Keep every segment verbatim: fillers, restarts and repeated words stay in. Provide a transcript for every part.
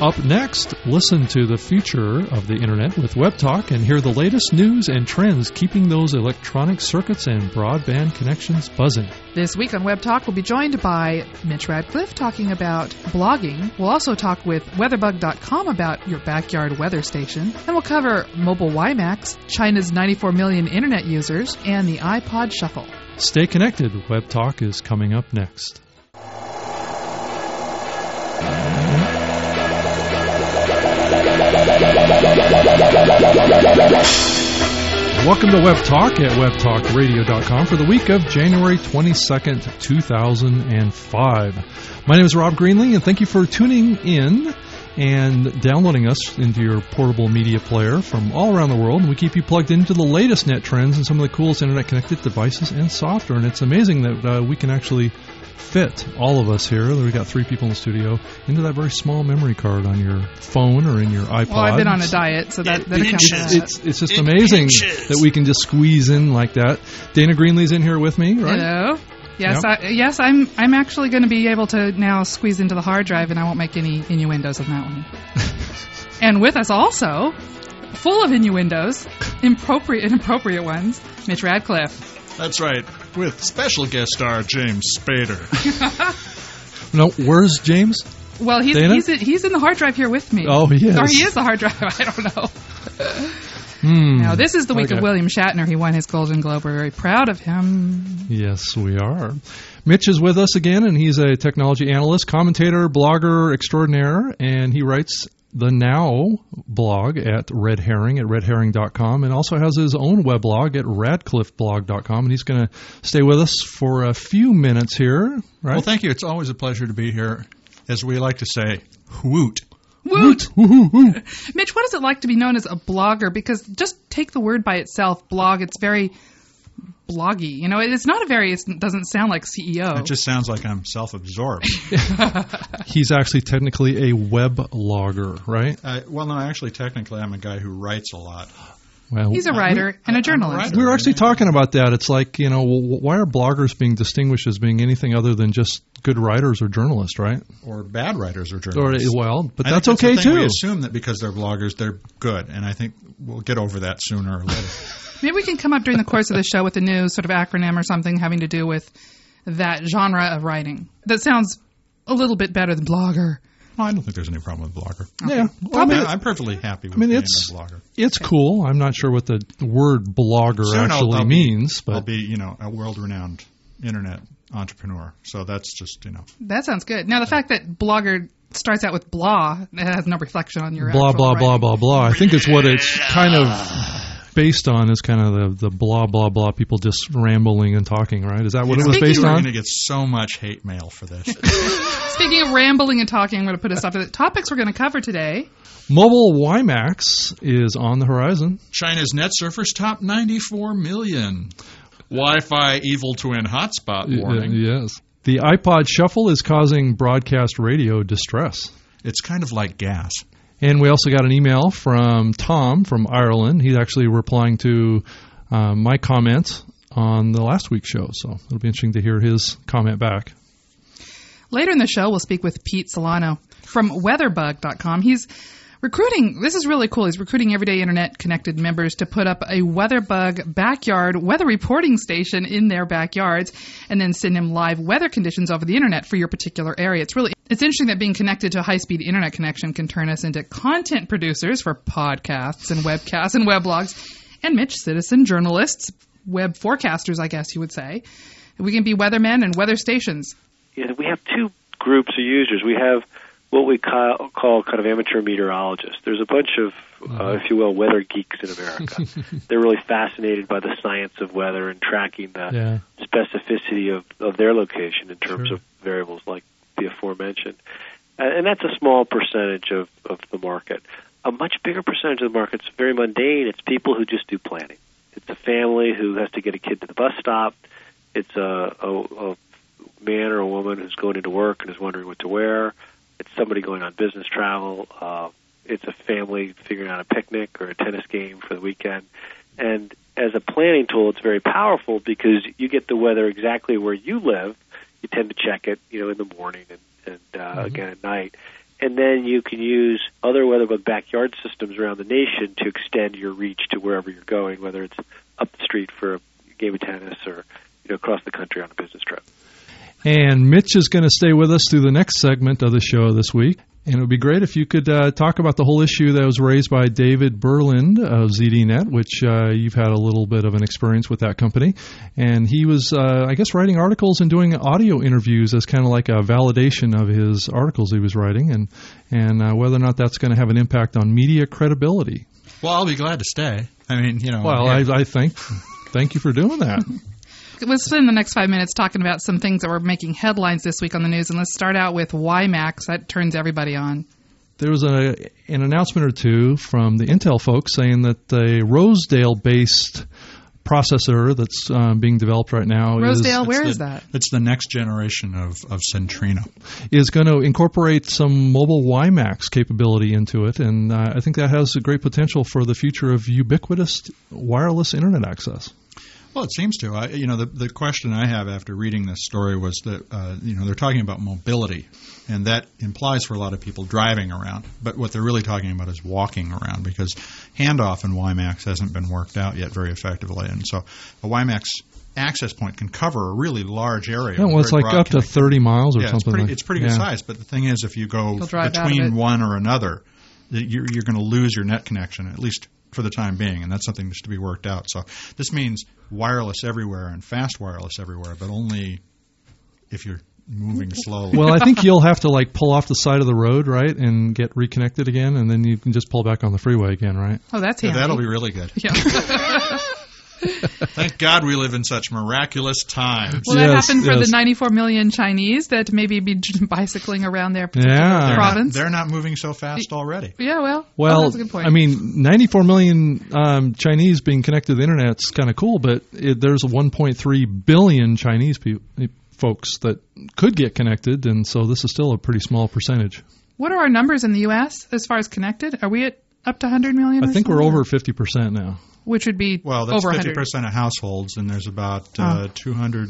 Up next, listen to the future of the Internet with Web Talk and hear the latest news and trends keeping those electronic circuits and broadband connections buzzing. This week on Web Talk, we'll be joined by Mitch Radcliffe talking about blogging. We'll also talk with weatherbug dot com about your backyard weather station. And we'll cover mobile WiMAX, China's ninety-four million Internet users, and the iPod Shuffle. Stay connected. Web Talk is coming up next. Welcome to Web Talk at web talk radio dot com for the week of January twenty-second, two thousand five. My name is Rob Greenlee, and thank you for tuning in and downloading us into your portable media player from all around the world. And we keep you plugged into the latest net trends and some of the coolest Internet-connected devices and software. And it's amazing that uh, we can actually fit all of us here. We've got three people in the studio into that very small memory card on your phone or in your iPod. Well, I've been on a diet, so that, that accounts for that. It's, it's just it amazing pinches. that we can just squeeze in like that. Dana Greenlee's in here with me, right? Hello. Yes, yep. I, yes, I'm. I'm actually going to be able to now squeeze into the hard drive, and I won't make any innuendos on that one. And with us also, full of innuendos, inappropriate, inappropriate ones, Mitch Radcliffe. That's right, with special guest star James Spader. No, where's James? Well, he's Dana? he's he's in the hard drive here with me. Oh, he is. Or he is the hard drive. I don't know. Hmm. Now, this is the week okay. of William Shatner. He won his Golden Globe. We're very proud of him. Yes, we are. Mitch is with us again, and he's a technology analyst, commentator, blogger extraordinaire, and he writes the Now blog at Red Herring at red herring dot com, and also has his own weblog at radcliffe blog dot com, and he's going to stay with us for a few minutes here. Right? Well, thank you. It's always a pleasure to be here. As we like to say, woot. Woot! Mitch, what is it like to be known as a blogger? Because just take the word by itself, blog, it's very bloggy. You know, it's not a very, it doesn't sound like C E O. It just sounds like I'm self-absorbed. He's actually technically a web logger, right? Uh, well, no, actually, technically, I'm a guy who writes a lot. Well, He's a writer I, and a I, journalist. A writer, we were actually right? talking about that. It's like, you know, why are bloggers being distinguished as being anything other than just good writers or journalists, right? Or bad writers or Or, journalists. well, but I that's think okay, that's the thing. too. We assume that because they're bloggers, they're good, and I think we'll get over that sooner or later. Maybe we can come up during the course of the show with a new sort of acronym or something having to do with that genre of writing. That sounds a little bit better than blogger. Well, I don't think there's any problem with blogger. Okay. Yeah. Well, I mean, I'm perfectly happy with I mean, being it's, a blogger. It's cool. I'm not sure what the word blogger Soon actually I'll, I'll means. Be, but I'll be, you know, a world-renowned internet entrepreneur. So that's just, you know. That sounds good. Now, the fact that blogger starts out with blah, it has no reflection on your blah, actual blah, writing. blah, blah, blah. I think it's what it's kind of based on is kind of the, the blah, blah, blah, people just rambling and talking, right? Is that what You it know, was based We're on? going to get so much hate mail for this. Speaking of rambling and talking, I'm going to put a stop to the topics we're going to cover today. Mobile WiMAX is on the horizon. China's net surfers top ninety-four million. Wi-Fi evil twin hotspot warning. Uh, yes. The iPod Shuffle is causing broadcast radio distress. It's kind of like gas. And we also got an email from Tom from Ireland. He's actually replying to uh, my comment on the last week's show. So it'll be interesting to hear his comment back. Later in the show, we'll speak with Pete Solano from weatherbug dot com. He's recruiting, this is really cool, he's recruiting everyday Internet-connected members to put up a WeatherBug backyard weather reporting station in their backyards and then send him live weather conditions over the Internet for your particular area. It's really, it's interesting that being connected to a high-speed Internet connection can turn us into content producers for podcasts and webcasts and weblogs, and Mitch, citizen journalists, web forecasters, I guess you would say. We can be weathermen and weather stations. Yeah, we have two groups of users. We have what we call, call kind of amateur meteorologists. There's a bunch of, uh, if you will, weather geeks in America. They're really fascinated by the science of weather and tracking the Yeah. specificity of, of their location in terms Sure. of variables like the aforementioned. And, and that's a small percentage of, of the market. A much bigger percentage of the market is very mundane. It's people who just do planning. It's a family who has to get a kid to the bus stop. It's a, a, a man or a woman who's going into work and is wondering what to wear. It's somebody going on business travel. Uh, it's a family figuring out a picnic or a tennis game for the weekend. And as a planning tool, it's very powerful because you get the weather exactly where you live. You tend to check it, you know, in the morning and, and uh, mm-hmm. again at night. and then you can use other WeatherBug backyard systems around the nation to extend your reach to wherever you're going, whether it's up the street for a game of tennis or you know across the country on a business trip. And Mitch is going to stay with us through the next segment of the show this week. And it would be great if you could uh, talk about the whole issue that was raised by David Berland of Z D Net, which uh, you've had a little bit of an experience with that company. And he was, uh, I guess, writing articles and doing audio interviews as kind of like a validation of his articles he was writing, and, and uh, whether or not that's going to have an impact on media credibility. Well, I'll be glad to stay. I mean, you know. Well, yeah. I, I think, thank you for doing that. Let's spend the next five minutes talking about some things that were making headlines this week on the news, and let's start out with WiMAX. That turns everybody on. There was a, an announcement or two from the Intel folks saying that a Rosedale-based processor that's um, being developed right now Rosedale, is, where the, is that? It's the next generation of, of Centrino. is going to incorporate some mobile WiMAX capability into it, and uh, I think that has a great potential for the future of ubiquitous wireless Internet access. Well, it seems to. I, you know, the the question I have after reading this story was that uh, you know they're talking about mobility, and that implies for a lot of people driving around. But what they're really talking about is walking around, because handoff in WiMAX hasn't been worked out yet very effectively, and so a WiMAX access point can cover a really large area. Yeah, well, it's like up to thirty miles or yeah, something. It's pretty, like, it's pretty yeah. good size. But the thing is, if you go between one or another, you're, you're going to lose your net connection, at least for the time being, and that's something that's to be worked out. So this means wireless everywhere and fast wireless everywhere, but only if you're moving slowly. Well, I think you'll have to like pull off the side of the road, right, and get reconnected again, and then you can just pull back on the freeway again, right? Oh, that's yeah, handy. that'll be really good. Yeah. Thank God we live in such miraculous times. Well, that Yes, happened for yes. the ninety-four million Chinese that maybe be bicycling around their particular Yeah. province. They're not moving so fast already. Yeah, well, Well, oh, that's a good point. I mean, ninety-four million um, Chinese being connected to the Internet is kind of cool, but it, there's one point three billion Chinese pe- folks that could get connected, and so this is still a pretty small percentage. what are our numbers in the U S as far as connected? Are we at up to one hundred million? I or think we're something? over fifty percent now. Which would be Well, that's over fifty one hundred. percent of households, and there's about uh, two hundred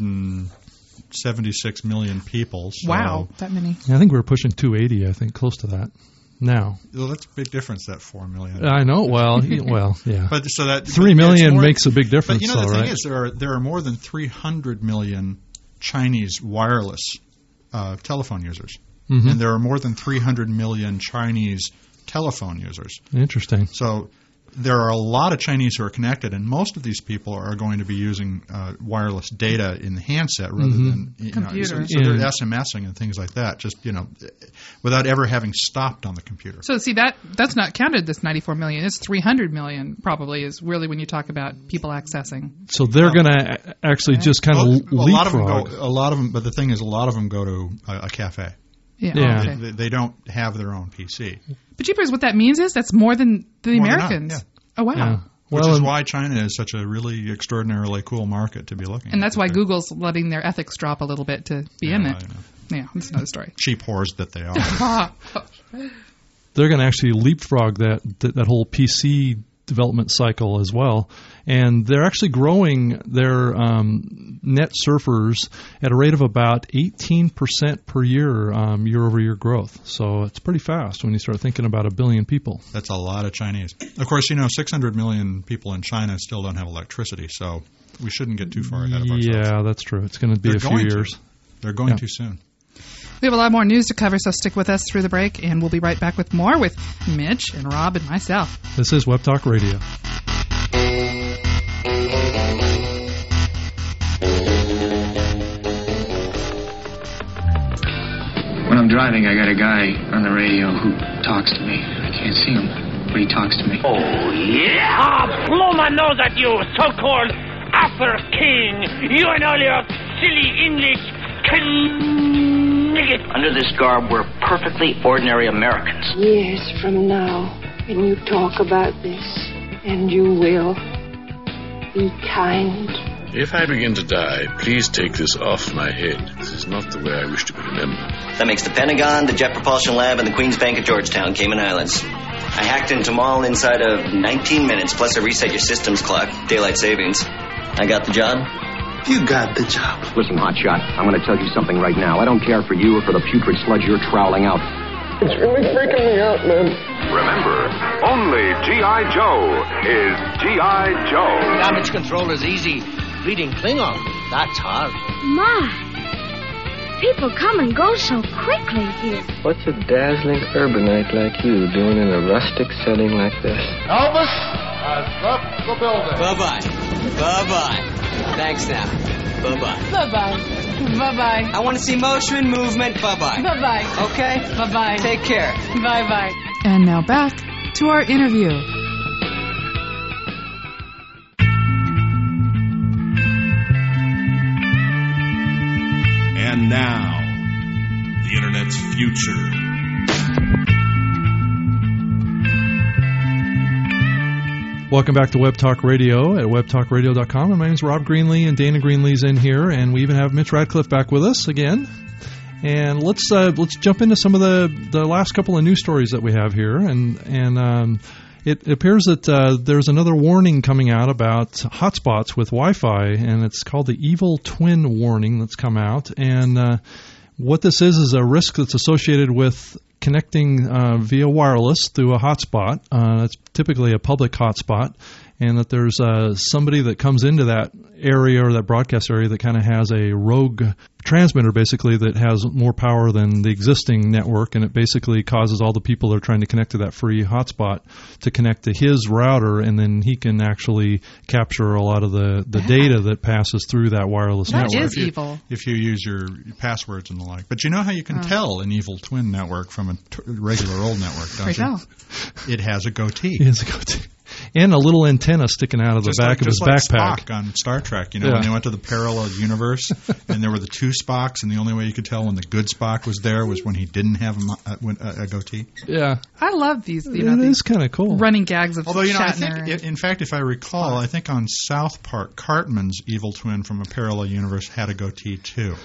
seventy-six million people. So, Wow, that many. I think we're pushing two eighty, I think, close to that now. Well, that's a big difference, that four million. I know, well, y- well, yeah. But so that Three but it's million more- makes a big difference, But you know, the though, thing right? is, there are there are more than three hundred million Chinese wireless uh, telephone users, Mhm. and there are more than three hundred million Chinese telephone users. Interesting. So there are a lot of Chinese who are connected, and most of these people are going to be using uh, wireless data in the handset rather Mhm. than you know, Computer. so, so they're Yeah. SMSing and things like that, just you know, without ever having stopped on the computer. So see that that's not counted. This ninety-four million. It's three hundred million. Probably is really when you talk about people accessing. So they're going to actually just kind of Well, a lot of them leapfrog. go. A lot of them, but the thing is, a lot of them go to a, a cafe. Yeah. Yeah. Okay. They, they don't have their own P C, But Jeepers, what that means is that's more than the More than Americans. that, Oh wow. Yeah. which Well, is and- why China is such a really extraordinarily cool market to be looking at. And that's why They're Google's letting their ethics drop a little bit to be Yeah, in I it. know. Yeah, that's another story. cheap whores that they are. they're going to actually leapfrog that, that that whole P C development cycle as well, and they're actually growing their um, net surfers at a rate of about eighteen percent per year, um, year over year growth. So it's pretty fast when you start thinking about a billion people. That's a lot of Chinese. Of course, you know, six hundred million people in China still don't have electricity, so we shouldn't get too far ahead of ourselves. Yeah, that's true. It's going to be They're a few going to. years. They're going Yeah. too soon. We have a lot more news to cover, so stick with us through the break, and we'll be right back with more with Mitch and Rob and myself. This is Web Talk Radio. When I'm driving, I got a guy on the radio who talks to me. I can't see him, but he talks to me. Oh, yeah! Ah, blow my nose at you, so-called Arthur King! You and all your silly English kniggets! Under this garb, we're perfectly ordinary Americans. Years from now, when you talk about this, and you will, be kind. If I begin to die, please take this off my head. This is not the way I wish to be remembered. That makes the Pentagon, the Jet Propulsion Lab, and the Queen's Bank at Georgetown, Cayman Islands. I hacked into them all inside of nineteen minutes, plus a reset your systems clock, daylight savings. I got the job. You got the job. Listen, hotshot, I'm going to tell you something right now. I don't care for you or for the putrid sludge you're troweling out. It's really freaking me out, man. Remember, only G I. Joe is G I. Joe. Damage control is easy. Reading Klingon, that's hard. My, people come and go so quickly here. What's a dazzling urbanite like you doing in a rustic setting like this? Elvis has left the building. Bye-bye. Bye-bye. Thanks now. Bye-bye. Bye-bye. Bye-bye. I want to see motion, movement. Bye-bye. Bye-bye. Okay? Bye-bye. Take care. Bye-bye. And now back to our interview. And now, the Internet's future. Welcome back to Web Talk Radio at web talk radio dot com. My name is Rob Greenlee, and Dana Greenlee's in here, and we even have Mitch Radcliffe back with us again. And let's uh, let's jump into some of the, the last couple of news stories that we have here. And and um, it appears that uh, there's another warning coming out about hotspots with Wi-Fi, and it's called the Evil Twin warning that's come out. And uh, what this is is a risk that's associated with connecting uh, via wireless through a hotspot. Uh, that's typically a public hotspot, and that there's uh, somebody that comes into that area or that broadcast area that kind of has a rogue transmitter, basically, that has more power than the existing network, and it basically causes all the people that are trying to connect to that free hotspot to connect to his router, and then he can actually capture a lot of the, the data that passes through that wireless that network. That is if you, evil. If you use your passwords and the like. But you know how you can oh. tell an evil twin network from a t- regular old network, don't right you? Now. It has a goatee. It has a goatee. And a little antenna sticking out of just the back like, of his like backpack. Spock on Star Trek, you know, yeah. when they went to the parallel universe, and there were the two Spocks, and the only way you could tell when the good Spock was there was when he didn't have a, a, a goatee. Yeah, I love these. You know, it these is kind of cool. Running gags of Although you know, Shatner. I think, in fact, if I recall, I think on South Park, Cartman's evil twin from a parallel universe had a goatee too.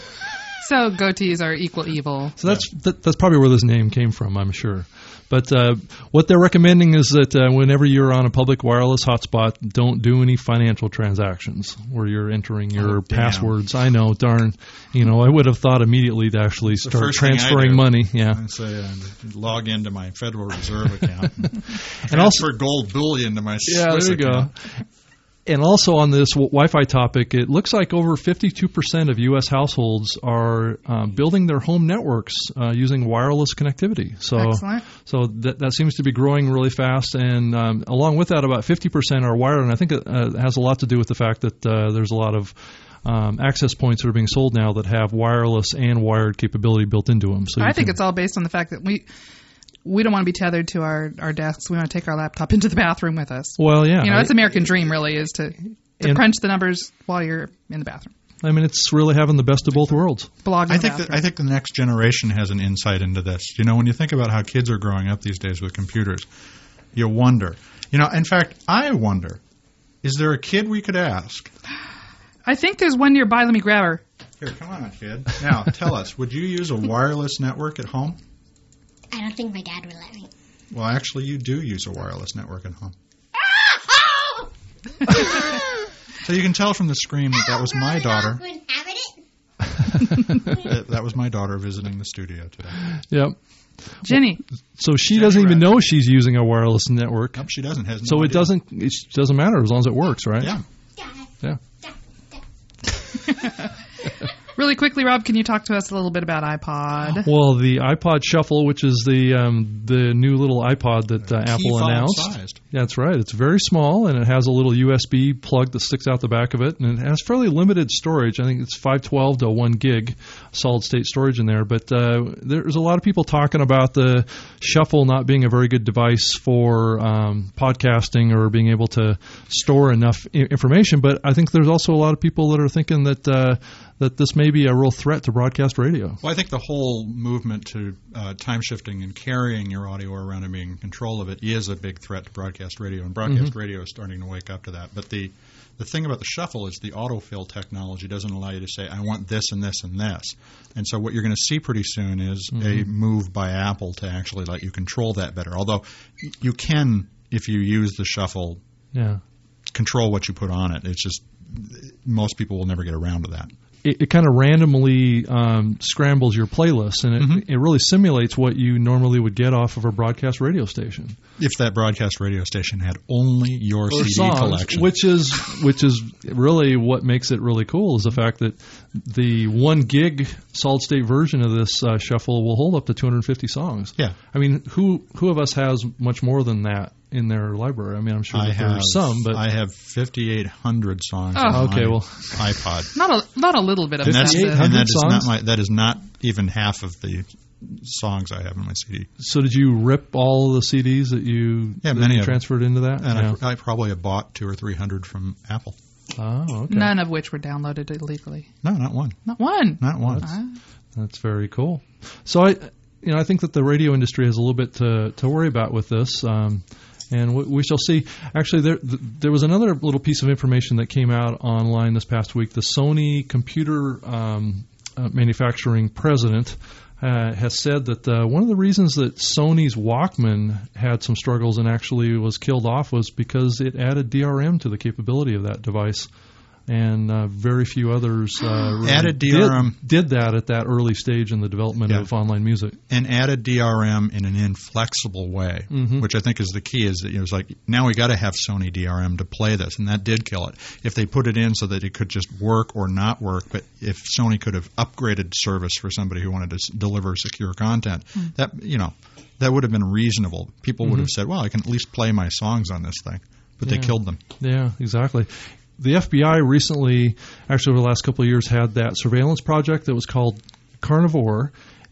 So goatees are equal evil. So that's that, that's probably where this name came from, I'm sure. But uh, what they're recommending is that uh, whenever you're on a public wireless hotspot, don't do any financial transactions where you're entering your oh, passwords. I know, darn. You know, I would have thought immediately to actually the start transferring money. Yeah. I say, uh, log into my Federal Reserve account and, and transfer also, gold bullion to my yeah, Swiss there you account. go. And also on this w- Wi-Fi topic, it looks like over fifty-two percent of U S households are uh, building their home networks uh, using wireless connectivity. So, Excellent. so that that seems to be growing really fast. And um, along with that, about fifty percent are wired. And I think it uh, has a lot to do with the fact that uh, there's a lot of um, access points that are being sold now that have wireless and wired capability built into them. So I you think can, it's all based on the fact that we we don't want to be tethered to our, our desks. We want to take our laptop into the bathroom with us. Well, yeah. You know, that's the American dream, really, is to, to and, crunch the numbers while you're in the bathroom. I mean, it's really having the best of both worlds. Blog in I the think bathroom. that, I think the next generation has an insight into this. You know, when you think about how kids are growing up these days with computers, you wonder. You know, in fact, I wonder, is there a kid we could ask? I think there's one nearby. Let me grab her. Here, come on, kid. Now, tell us, would you use a wireless network at home? I don't think my dad would let me. Well, actually, you do use a wireless network at home. So you can tell from the scream that that was my daughter. that, that was my daughter visiting the studio today. Yep. Jenny. So she Jenny doesn't even Radcliffe. know she's using a wireless network. Nope, she doesn't. Has no so it idea. doesn't it doesn't matter as long as it works, right? Yeah. Yeah. Really quickly, Rob, can you talk to us a little bit about iPod? Well, the iPod Shuffle, which is the um, the new little iPod that uh, Apple announced. Sized. Yeah, that's right. It's very small, and it has a little U S B plug that sticks out the back of it, and it has fairly limited storage. I think it's five twelve to one gig solid-state storage in there. But uh, there's a lot of people talking about the Shuffle not being a very good device for um, podcasting or being able to store enough I- information. But I think there's also a lot of people that are thinking that uh, that this may be a real threat to broadcast radio. Well, I think the whole movement to uh, time shifting and carrying your audio around and being in control of it is a big threat to broadcast radio, and broadcast mm-hmm. radio is starting to wake up to that. But the the thing about the Shuffle is the autofill technology doesn't allow you to say, I want this and this and this. And so what you're going to see pretty soon is mm-hmm. a move by Apple to actually let you control that better. Although you can, if you use the Shuffle, yeah. control what you put on it. It's just most people will never get around to that. it, it kind of randomly um, scrambles your playlist, and it, mm-hmm. it really simulates what you normally would get off of a broadcast radio station. If that broadcast radio station had only your or C D songs, collection. Which is which is really what makes it really cool, is the fact that the one gig solid state version of this uh, shuffle will hold up to two hundred fifty songs. Yeah. I mean, who who of us has much more than that in their library? I mean, I'm sure I that have, there's some, but I have fifty-eight hundred songs Oh. on Okay, my well. iPod. Not a not a little bit of And that's, that. and that is songs? not my, that is not even half of the songs I have in my C D. So did you rip all the C Ds that you, Yeah, that many you of them. transferred into that? And Yeah. I, I probably have bought two or three hundred from Apple. Oh, okay. None of which were downloaded illegally. No, not one. Not one. Not one. Ah. That's very cool. So I, you know, I think that the radio industry has a little bit to to worry about with this, um, and we, we shall see. Actually, there th- there was another little piece of information that came out online this past week. The Sony computer um, uh, manufacturing president uh, has said that uh, one of the reasons that Sony's Walkman had some struggles and actually was killed off was because it added D R M to the capability of that device. And uh, very few others uh, really Added D R M. did, did that at that early stage in the development Yeah. of online music. And added D R M in an inflexible way, Mhm. which I think is the key. Is that, you know, it's like, now we got to have Sony D R M to play this, and that did kill it. If they put it in so that it could just work or not work, but if Sony could have upgraded service for somebody who wanted to s- deliver secure content, Mm. that you know that would have been reasonable. People would Mhm. have said, "Well, I can at least play my songs on this thing," but they Yeah. killed them. Yeah, exactly. The F B I recently, actually over the last couple of years, had that surveillance project that was called Carnivore,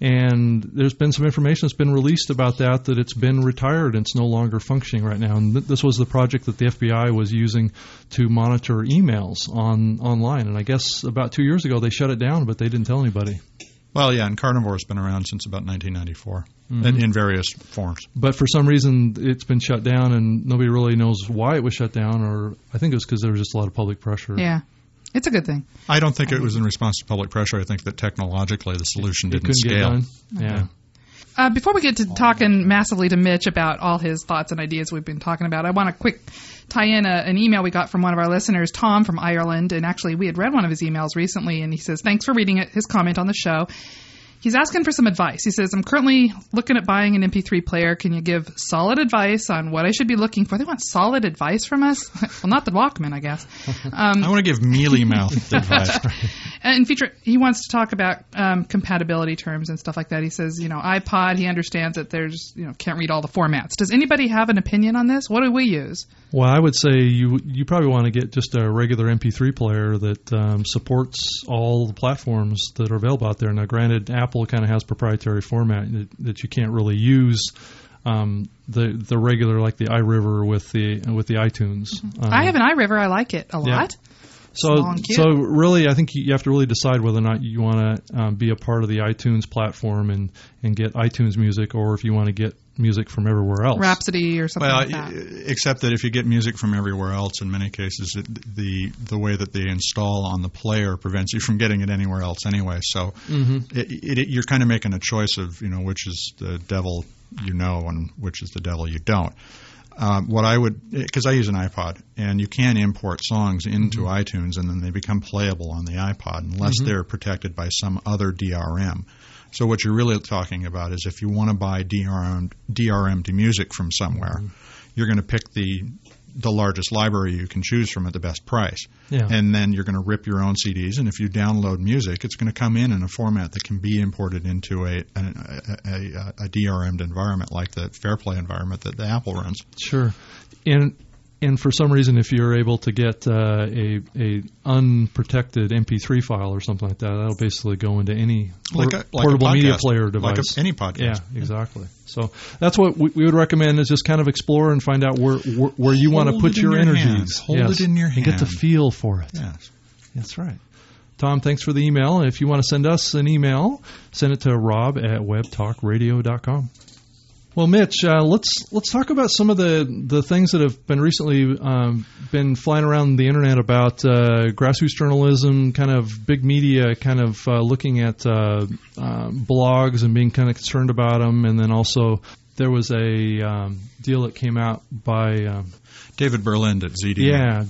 and there's been some information that's been released about that, that it's been retired and it's no longer functioning right now. And th- this was the project that the F B I was using to monitor emails on online. And I guess about two years ago they shut it down, but they didn't tell anybody. Well, yeah, and Carnivore's been around since about nineteen ninety-four Mhm. in, in various forms. But for some reason, it's been shut down, and nobody really knows why it was shut down, or I think it was because there was just a lot of public pressure. Yeah. It's a good thing. I don't think it was in response to public pressure. I think that technologically the solution It didn't couldn't get scale. done. Yeah. Uh, before we get to talking massively to Mitch about all his thoughts and ideas we've been talking about, I want to quick tie in a, an email we got from one of our listeners, Tom from Ireland. And actually, we had read one of his emails recently, and he says, thanks for reading it, his comment on the show. He's asking for some advice. He says, I'm currently looking at buying an M P three player. Can you give solid advice on what I should be looking for? They want solid advice from us? Well, not the Walkman, I guess. Um, I want to give mealy-mouthed advice. And in future, he wants to talk about um, compatibility terms and stuff like that. He says, you know, iPod, he understands that there's, you know, can't read all the formats. Does anybody have an opinion on this? What do we use? Well, I would say you you probably want to get just a regular M P three player that um, supports all the platforms that are available out there. Now, granted, Apple kind of has proprietary format that, that you can't really use um, the the regular, like the iRiver with the with the iTunes. Um, I have an iRiver. I like it a yeah. lot. So, Small and cute. so really, I think you have to really decide whether or not you want to um, be a part of the iTunes platform and, and get iTunes music, or if you want to get music from everywhere else. Rhapsody or something Well, like that. except that if you get music from everywhere else, in many cases, it, the the way that they install on the player prevents you from getting it anywhere else anyway. So Mhm. it, it, you're kind of making a choice of, you know, which is the devil you know and which is the devil you don't. Um, what I would, because I use an iPod, and you can import songs into Mm-hmm. iTunes, and then they become playable on the iPod unless Mhm. they're protected by some other D R M. So what you're really talking about is if you want to buy D R M, D R M to music from somewhere, Mm-hmm. you're going to pick the the largest library you can choose from at the best price. Yeah. And then you're going to rip your own C Ds, and if you download music, it's going to come in in a format that can be imported into a a, a, a, a D R M'd environment like the Fairplay environment that the Apple runs. Sure. And and for some reason, if you're able to get uh, a a unprotected M P three file or something like that, that'll basically go into any Like por- a- like a portable media podcast. player Like device. a- any podcast. Yeah, exactly. So that's what we, we would recommend, is just kind of explore and find out where where, where you want to Hold put it in your your energies. hand. Hold Yes. it in your and get the hand. feel for it. Yes. That's right. Tom, thanks for the email. And if you want to send us an email, send it to rob at web talk radio dot com. Well, Mitch, uh, let's let's talk about some of the, the things that have been recently um, been flying around the internet about uh, grassroots journalism, kind of big media, kind of uh, looking at uh, uh, blogs and being kind of concerned about them, and then also there was a um, deal that came out by um, David Berlind at Z D. Yeah.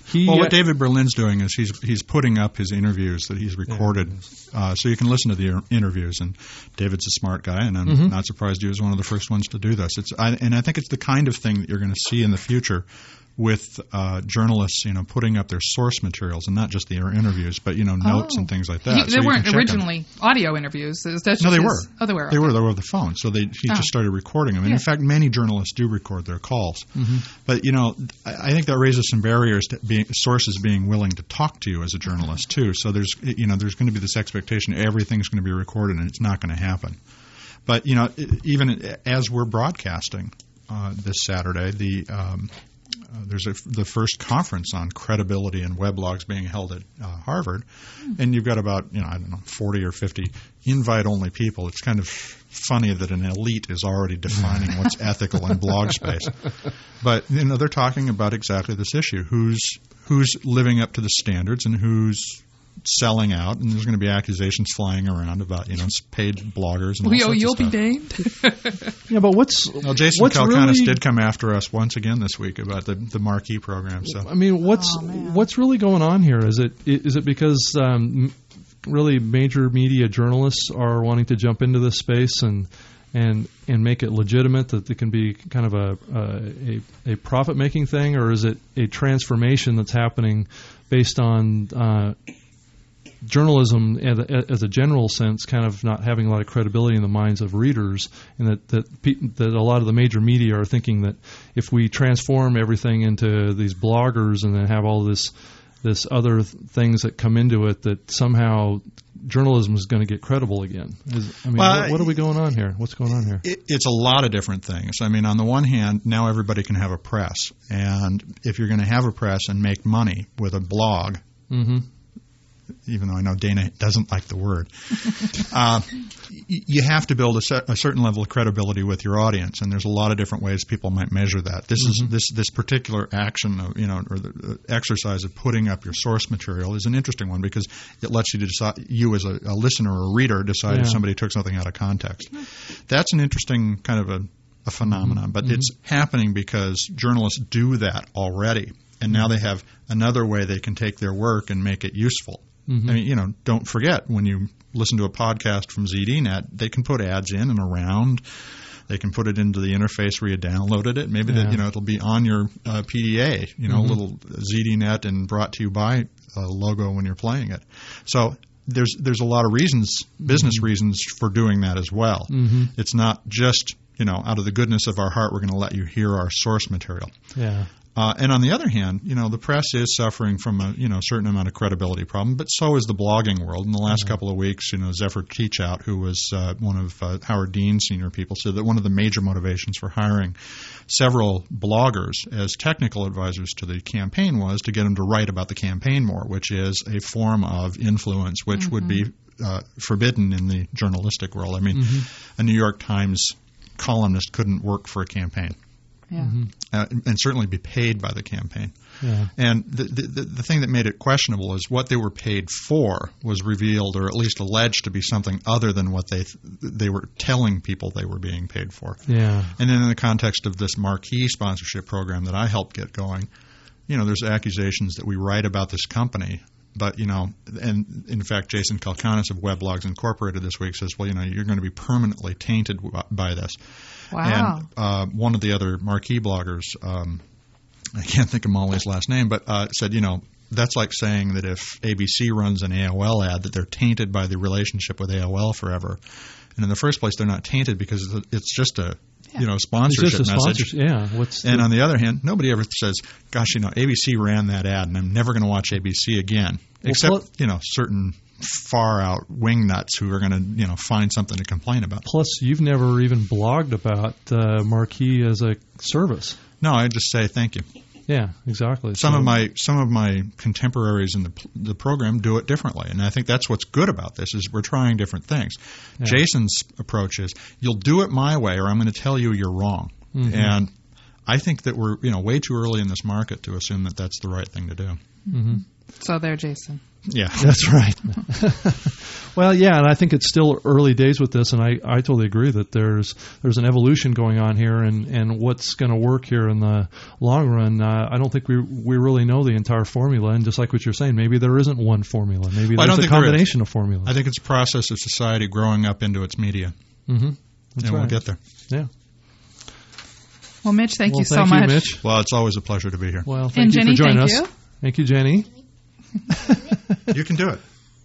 He, well, what uh, David Berlin's doing is he's he's putting up his interviews that he's recorded, yeah, uh, so you can listen to the interviews. And David's a smart guy, and I'm mm-hmm. not surprised he was one of the first ones to do this. It's I, and I think it's the kind of thing that you're going to see in the future with uh, journalists, you know, putting up their source materials and not just their interviews, but you know, notes oh. and things like that. He, so they weren't originally them. audio interviews. That's no, just they his, were. Oh, they were. They okay. were. They were over the phone. So they he oh. just started recording them. And yeah. in fact, many journalists do record their calls. Mm-hmm. But you know, I, I think that raises some barriers to being sources being willing to talk to you as a journalist too. So there's you know there's going to be this expectation everything's going to be recorded, and it's not going to happen. But you know, even as we're broadcasting uh, this Saturday, the um, Uh, there's a, the first conference on credibility in weblogs being held at uh, Harvard, mm. and you've got about you know I don't know forty or fifty invite-only people. It's kind of funny that an elite is already defining what's ethical in blog space. But you know they're talking about exactly this issue: who's who's living up to the standards and who's selling out, and there's going to be accusations flying around about you know paid bloggers. And all well, sorts you'll of be stuff. danged. Yeah, but what's well, Jason what's Kalkanis really, did come after us once again this week about the the Marquee program. So I mean, what's oh, what's really going on here? Is it is it because um, really major media journalists are wanting to jump into this space and and and make it legitimate, that it can be kind of a a, a profit making thing, or is it a transformation that's happening based on uh, journalism as a general sense kind of not having a lot of credibility in the minds of readers, and that that, pe- that a lot of the major media are thinking that if we transform everything into these bloggers and then have all this this other th- things that come into it, that somehow journalism is going to get credible again. Is, I mean, well, what, what are we going on here? What's going on here? It, it's a lot of different things. I mean, on the one hand, now everybody can have a press, and if you're going to have a press and make money with a blog, mm-hmm. even though I know Dana doesn't like the word, uh, y- you have to build a, cer- a certain level of credibility with your audience, and there's a lot of different ways people might measure that. This mm-hmm. is this this particular action, of, you know, or the uh, exercise of putting up your source material is an interesting one because it lets you to decide, you as a, a listener or a reader decide yeah. if somebody took something out of context. That's an interesting kind of a, a phenomenon, mm-hmm. but mm-hmm. it's happening because journalists do that already, and now they have another way they can take their work and make it useful. Mm-hmm. I mean, you know, don't forget when you listen to a podcast from Z D Net, they can put ads in and around. They can put it into the interface where you downloaded it. Maybe yeah. that you know it'll be on your uh, P D A, you know, mm-hmm. a little Z D Net and brought to you by a logo when you're playing it. So there's there's a lot of reasons, business mm-hmm. reasons for doing that as well. Mm-hmm. It's not just you know out of the goodness of our heart we're going to let you hear our source material. Yeah. Uh, and on the other hand, you know, the press is suffering from a you know certain amount of credibility problem, but so is the blogging world. In the last mm-hmm. couple of weeks, you know, Zephyr Teachout, who was uh, one of uh, Howard Dean's senior people, said that one of the major motivations for hiring several bloggers as technical advisors to the campaign was to get them to write about the campaign more, which is a form of influence which mm-hmm. would be uh, forbidden in the journalistic world. I mean, mm-hmm. a New York Times columnist couldn't work for a campaign. Yeah. Mm-hmm. Uh, and certainly be paid by the campaign. Yeah. And the, the the thing that made it questionable is what they were paid for was revealed, or at least alleged to be something other than what they they were telling people they were being paid for. Yeah. And then in the context of this Marquee sponsorship program that I helped get going, you know, there's accusations that we write about this company. But, you know, and in fact, Jason Kalkanis of Weblogs Incorporated this week says, well, you know, you're going to be permanently tainted by this. Wow. And uh, one of the other Marquee bloggers, um, I can't think of Molly's last name, but uh, said, you know, that's like saying that if A B C runs an A O L ad, that they're tainted by the relationship with A O L forever. And in the first place, they're not tainted because it's just a, yeah. you know, sponsorship it's just a message. Sponsor- yeah. What's and the- on the other hand, nobody ever says, gosh, you know, A B C ran that ad, and I'm never going to watch A B C again. Well, Except, plus, you know, certain far-out wingnuts who are going to, you know, find something to complain about. Plus, you've never even blogged about uh, Marquee as a service. No, I just say thank you. Yeah, exactly. Some so, of my some of my contemporaries in the the program do it differently, and I think that's what's good about this is we're trying different things. Yeah. Jason's approach is you'll do it my way, or I'm going to tell you you're wrong. Mm-hmm. And I think that we're you know way too early in this market to assume that that's the right thing to do. Mm-hmm. So there, Jason. Yeah. That's right. Well, yeah, and I think it's still early days with this, and I, I totally agree that there's there's an evolution going on here, and, and what's going to work here in the long run. Uh, I don't think we we really know the entire formula, and just like what you're saying, maybe there isn't one formula. Maybe well, there's a combination of formulas. I think it's a process of society growing up into its media. Mm-hmm. That's and right. we'll get there. Yeah. Well, Mitch, thank well, you so thank much. You, Mitch. Well, it's always a pleasure to be here. Well, thank and you Jenny, for joining thank us. You. Thank you, Jenny. You can do it.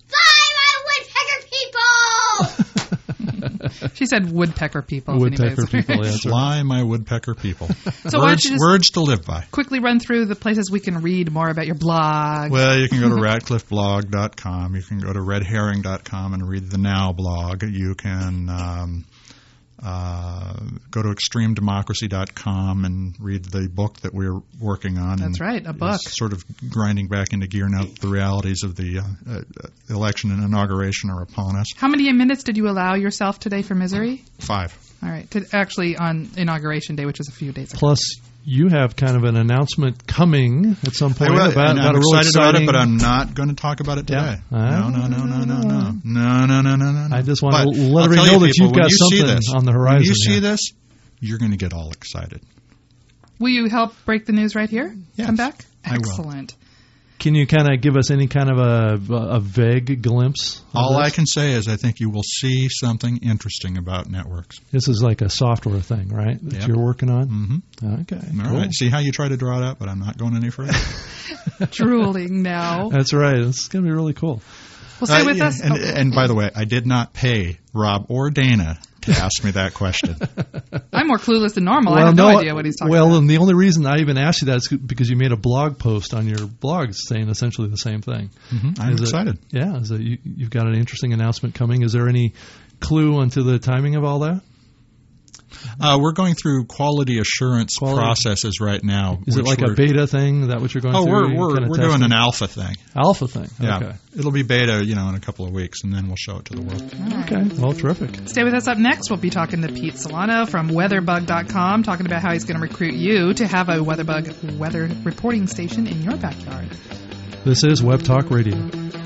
She said woodpecker people. Woodpecker people, yeah. Fly my woodpecker people. So words, why words to live by. Quickly run through the places we can read more about your blog. Well, you can go to radcliffe blog dot com. You can go to red herring dot com and read the Now blog. You can um, uh, go to extreme democracy dot com and read the book that we're working on. That's right, a book. Sort of grinding back into gear now. The realities of the uh, uh, election and inauguration are upon us. How many minutes did you allow yourself today for misery? Five. All right. To, actually, on Inauguration Day, which was a few days ago. Plus, you have kind of an announcement coming at some point will, about, and about I'm a real excited exciting... about it, but I'm not going to talk about it today. Yeah. No, no, no, no, no, no, no, no, no, no, no. I just want but to let I'll everybody know you that people, you've got you something this, on the horizon. When you see yeah. this, you're going to get all excited. Will you help break the news right here? Yes, Come back? I will. Excellent. Can you kind of give us any kind of a, a vague glimpse? All this? I can say is I think you will see something interesting about networks. This is like a software thing, right, that yep. you're working on? Mm-hmm. Okay, All cool. right. See how you try to draw it out, but I'm not going any further. Drooling now. That's right. It's going to be really cool. Well, stay uh, with yeah, us. And, oh. and by the way, I did not pay Rob or Dana to ask me that question. I'm more clueless than normal. Well, I have no, no idea what he's talking well, about. Well, and the only reason I even asked you that is because you made a blog post on your blog saying essentially the same thing. Mm-hmm. I'm is excited. It, yeah, is it, you, you've got an interesting announcement coming. Is there any clue onto the timing of all that? Uh, we're going through quality assurance quality. processes right now. Is it like a beta thing? Is that what you're going oh, through? Oh, we're we're, we're doing an alpha thing. Alpha thing. Yeah. Okay. It'll be beta, you know, in a couple of weeks, and then we'll show it to the world. Right. Okay. Well, terrific. Stay with us. Up next, we'll be talking to Pete Solano from weatherbug dot com, talking about how he's going to recruit you to have a WeatherBug weather reporting station in your backyard. This is Web Talk Radio.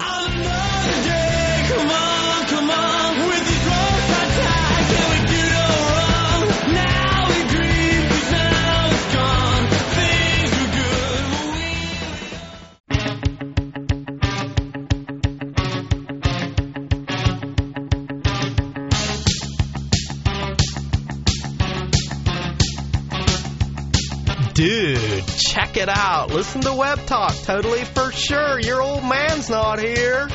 Dude, check it out. Listen to Web Talk. Totally for sure. Your old man's not here.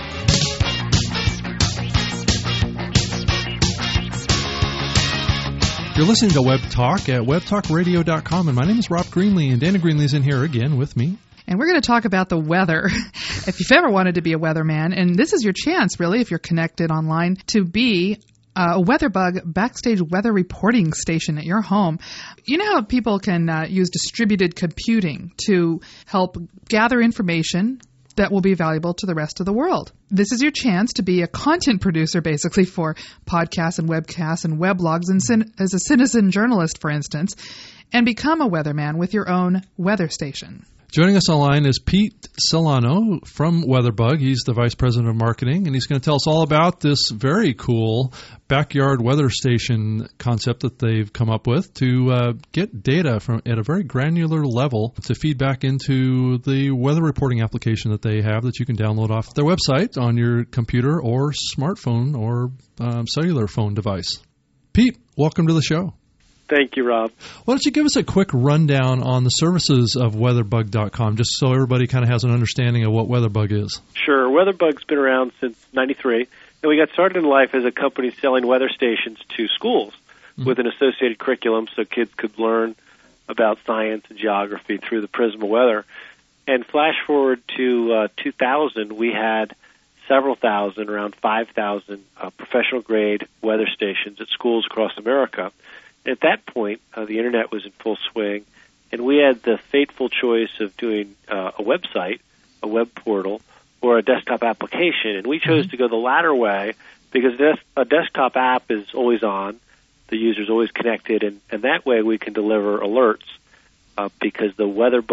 You're listening to Web Talk at web talk radio dot com, and my name is Rob Greenlee, and Dana Greenlee's in here again with me. And we're going to talk about the weather. If you've ever wanted to be a weatherman, and this is your chance, really, if you're connected online, to be Uh, a WeatherBug backstage weather reporting station at your home. You know how people can uh, use distributed computing to help gather information that will be valuable to the rest of the world. This is your chance to be a content producer, basically, for podcasts and webcasts and weblogs, and cin- as a citizen journalist, for instance, and become a weatherman with your own weather station. Joining us online is Pete Solano from WeatherBug. He's the Vice President of Marketing, and he's going to tell us all about this very cool backyard weather station concept that they've come up with to uh, get data from at a very granular level to feed back into the weather reporting application that they have that you can download off their website on your computer or smartphone or um, cellular phone device. Pete, welcome to the show. Thank you, Rob. Why don't you give us a quick rundown on the services of weatherbug dot com, just so everybody kind of has an understanding of what WeatherBug is. Sure. WeatherBug's been around since ninety-three, and we got started in life as a company selling weather stations to schools mm-hmm. with an associated curriculum so kids could learn about science and geography through the prism of weather. And flash forward to uh, two thousand, we had several thousand, around five thousand uh, professional-grade weather stations at schools across America. At that point, uh, the Internet was in full swing, and we had the fateful choice of doing uh, a website, a web portal, or a desktop application. And we chose mm-hmm. to go the latter way because des- a desktop app is always on, the user's always connected, and, and that way we can deliver alerts uh, because the WeatherBug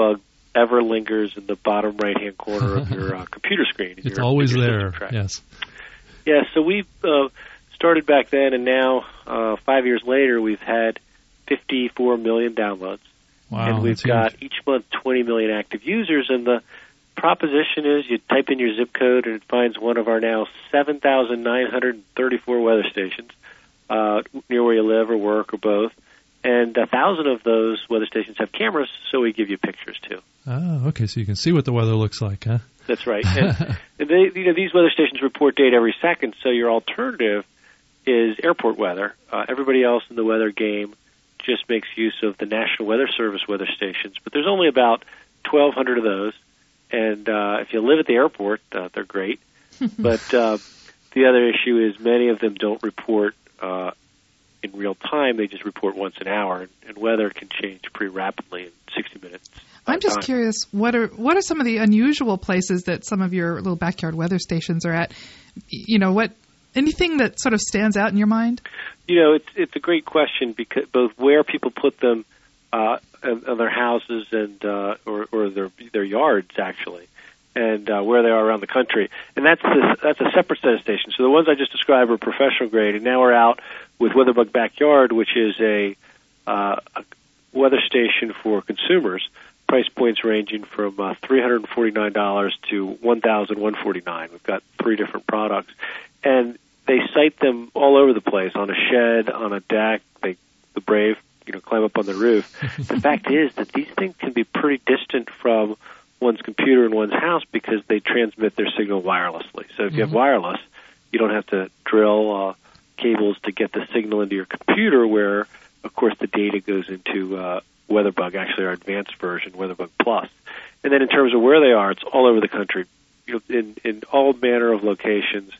ever lingers in the bottom right-hand corner of your uh, computer screen. It's your, always your there, track. yes. Yeah, so we uh, started back then, and now, uh, five years later, we've had fifty-four million downloads. Wow, and we've got huge. Each month twenty million active users, and the proposition is you type in your zip code and it finds one of our now seven thousand nine hundred thirty-four weather stations uh, near where you live or work or both. And a thousand of those weather stations have cameras, so we give you pictures too. Oh, okay, so you can see what the weather looks like, huh? That's right. And they, you know, these weather stations report data every second, so your alternative is airport weather. Uh, everybody else in the weather game just makes use of the National Weather Service weather stations, but there's only about twelve hundred of those. And uh, if you live at the airport, uh, they're great. But uh, the other issue is many of them don't report uh, in real time. They just report once an hour, and, and weather can change pretty rapidly in sixty minutes. I'm just time. curious, what are what are some of the unusual places that some of your little backyard weather stations are at? You know, what anything that sort of stands out in your mind? You know, it's it's a great question, because both where people put them uh, in, in their houses and uh, or, or their their yards actually, and uh, where they are around the country, and that's the, that's a separate set of stations. So the ones I just described are professional grade, and now we're out with WeatherBug Backyard, which is a, uh, a weather station for consumers. Price points ranging from uh, three hundred forty-nine dollars to one thousand one hundred forty-nine dollars. We've got three different products, and they site them all over the place, on a shed, on a deck. They, the brave, you know, climb up on the roof. The fact is that these things can be pretty distant from one's computer in one's house because they transmit their signal wirelessly. So if you have wireless, you don't have to drill uh, cables to get the signal into your computer, where, of course, the data goes into uh, WeatherBug, actually our advanced version, WeatherBug Plus. And then in terms of where they are, it's all over the country, you know, in, in all manner of locations,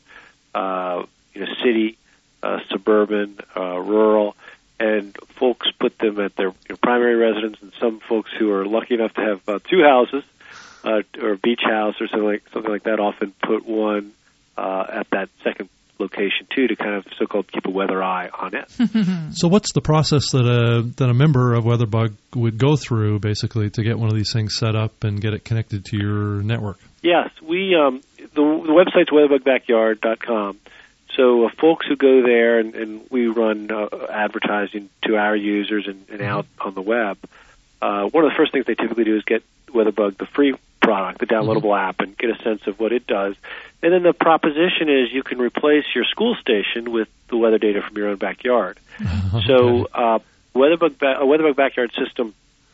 uh, you know, city, uh, suburban, uh, rural, and folks put them at their you know, primary residence, and some folks who are lucky enough to have uh, two houses, uh, or a beach house or something like, something like that, often put one uh, at that second location too, to kind of so-called keep a weather eye on it. So what's the process that a that a member of WeatherBug would go through, basically, to get one of these things set up and get it connected to your network? Yes, we um, the, the website's weatherbug backyard dot com. So uh, folks who go there, and, and we run uh, advertising to our users and, and out on the web, uh, one of the first things they typically do is get WeatherBug, the free product, the downloadable mm-hmm. app, and get a sense of what it does. And then the proposition is you can replace your school station with the weather data from your own backyard. Okay. So uh, WeatherBug, ba- a WeatherBug Backyard system